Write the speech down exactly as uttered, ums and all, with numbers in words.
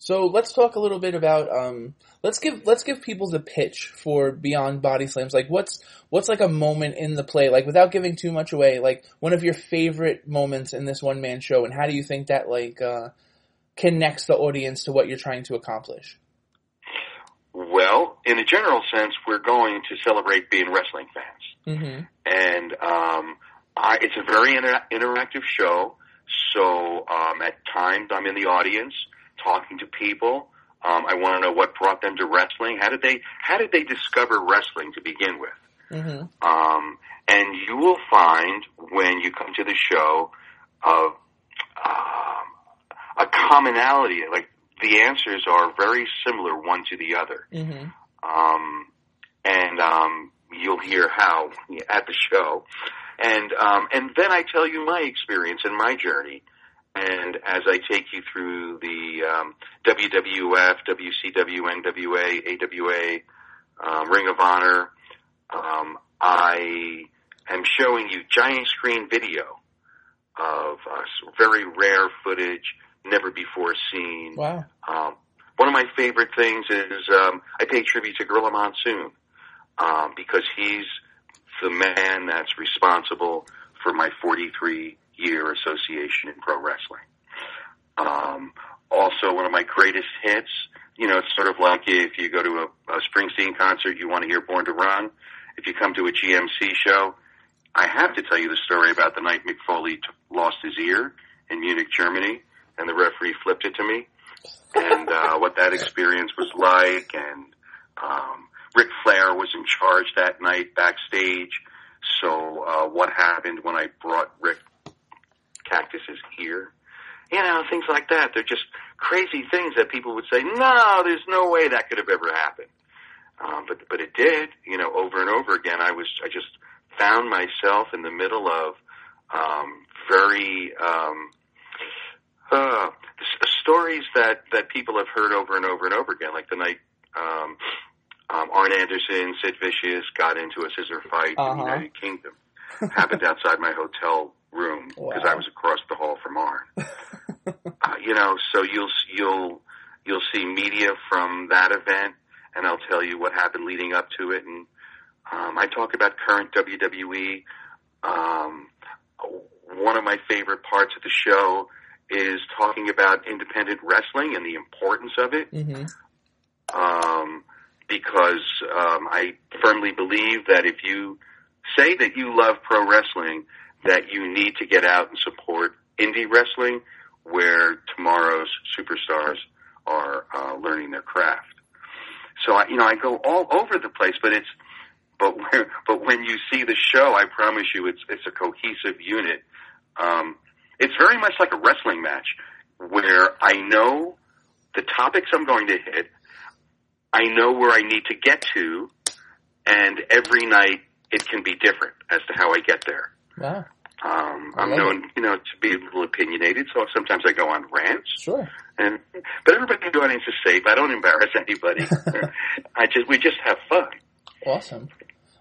So let's talk a little bit about um let's give let's give people the pitch for Beyond Body Slams. Like what's what's like a moment in the play, like without giving too much away, like one of your favorite moments in this one man show, and how do you think that like uh connects the audience to what you're trying to accomplish? Well, in a general sense, we're going to celebrate being wrestling fans. Mm-hmm. And um I, it's a very inter- interactive show, so um at times I'm in the audience talking to people. Um, I want to know what brought them to wrestling. How did they How did they discover wrestling to begin with? Mm-hmm. Um, and you will find when you come to the show of um, a commonality. Like the answers are very similar one to the other. Mm-hmm. Um, and um, you'll hear how at the show. And um, and then I tell you my experience and my journey. And as I take you through the um, W W F, W C W, N W A, A W A, um, Ring of Honor, um, I am showing you giant screen video of uh, very rare footage, never before seen. Wow. Um, one of my favorite things is um, I pay tribute to Gorilla Monsoon um, because he's the man that's responsible for my forty-three year association in pro wrestling. Um, also, one of my greatest hits, you know, it's sort of like if you go to a, a Springsteen concert, you want to hear Born to Run. If you come to a G M C show, I have to tell you the story about the night Mick Foley t- lost his ear in Munich, Germany, and the referee flipped it to me, and uh, what that experience was like. And um, Ric Flair was in charge that night backstage, so uh, what happened when I brought Rick Cactus's ear, you know, things like that. They're just crazy things that people would say, no, there's no way that could have ever happened. Um, but but it did, you know, over and over again. I was I just found myself in the middle of um, very um, uh, s- stories that that people have heard over and over and over again, like the night um, um, Arn Anderson, Sid Vicious got into a scissor fight uh-huh. in the United Kingdom. Happened outside my hotel room because wow. I was across the hall from Arn. uh, you know, so you'll you'll you'll see media from that event, and I'll tell you what happened leading up to it. And um, I talk about current W W E. Um, one of my favorite parts of the show is talking about independent wrestling and the importance of it. Mm-hmm. Um, because um, I firmly believe that if you say that you love pro wrestling, that you need to get out and support indie wrestling, where tomorrow's superstars are uh, learning their craft. So I, you know, I go all over the place, but it's, but where, but when you see the show, I promise you, it's it's a cohesive unit. Um, it's very much like a wrestling match, where I know the topics I'm going to hit, I know where I need to get to, and every night it can be different as to how I get there. Wow. Um, I'm known, it. you know, to be a little opinionated, so sometimes I go on rants. Sure. And but everybody in the audience is safe. I don't embarrass anybody. I just we just have fun. Awesome.